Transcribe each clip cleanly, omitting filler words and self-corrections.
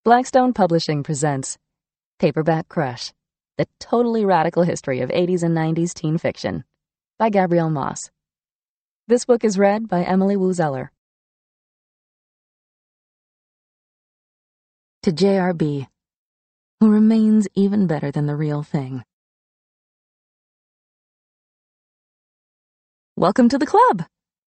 Blackstone Publishing presents Paperback Crush, the totally radical history of 80s and 90s teen fiction, by Gabrielle Moss. This book is read by Emily Wu Zeller. To JRB, who remains even better than the real thing. Welcome to the club!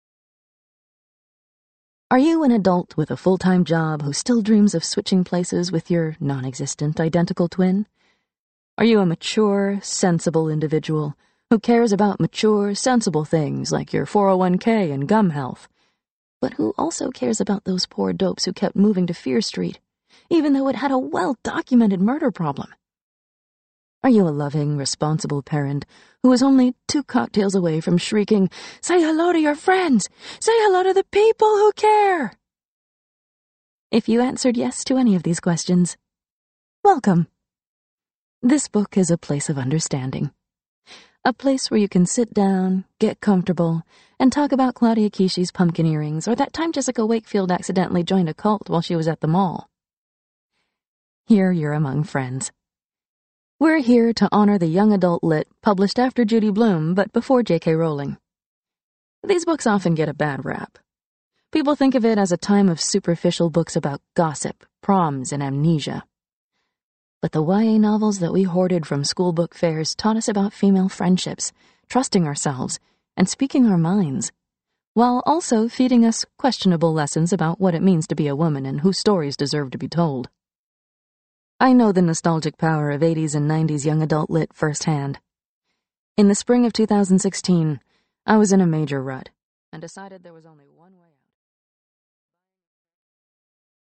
Are you an adult with a full-time job who still dreams of switching places with your non-existent identical twin? Are you a mature, sensible individual who cares about mature, sensible things like your 401k and gum health, but who also cares about those poor dopes who kept moving to Fear Street, even though it had a well-documented murder problem? Are you a loving, responsible parent who is only 2 cocktails away from shrieking, "Say hello to your friends! Say hello to the people who care!" If you answered yes to any of these questions, welcome. This book is a place of understanding. A place where you can sit down, get comfortable, and talk about Claudia Kishi's pumpkin earrings or that time Jessica Wakefield accidentally joined a cult while she was at the mall. Here you're among friends. We're here to honor the young adult lit published after Judy Blume but before J.K. Rowling. These books often get a bad rap. People think of it as a time of superficial books about gossip, proms, and amnesia. But the YA novels that we hoarded from school book fairs taught us about female friendships, trusting ourselves, and speaking our minds, while also feeding us questionable lessons about what it means to be a woman and whose stories deserve to be told. I know the nostalgic power of 80s and 90s young adult lit firsthand. In the spring of 2016, I was in a major rut and decided there was only one way out.